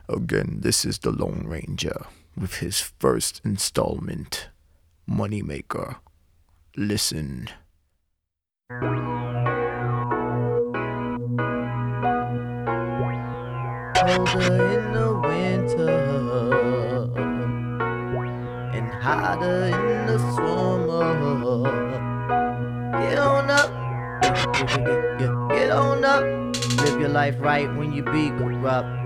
Again, this is the Lone Ranger with his first installment, Moneymaker. Listen. Colder in the winter and hotter in the summer. Get on up, get on up. Live your life right when you be corrupt.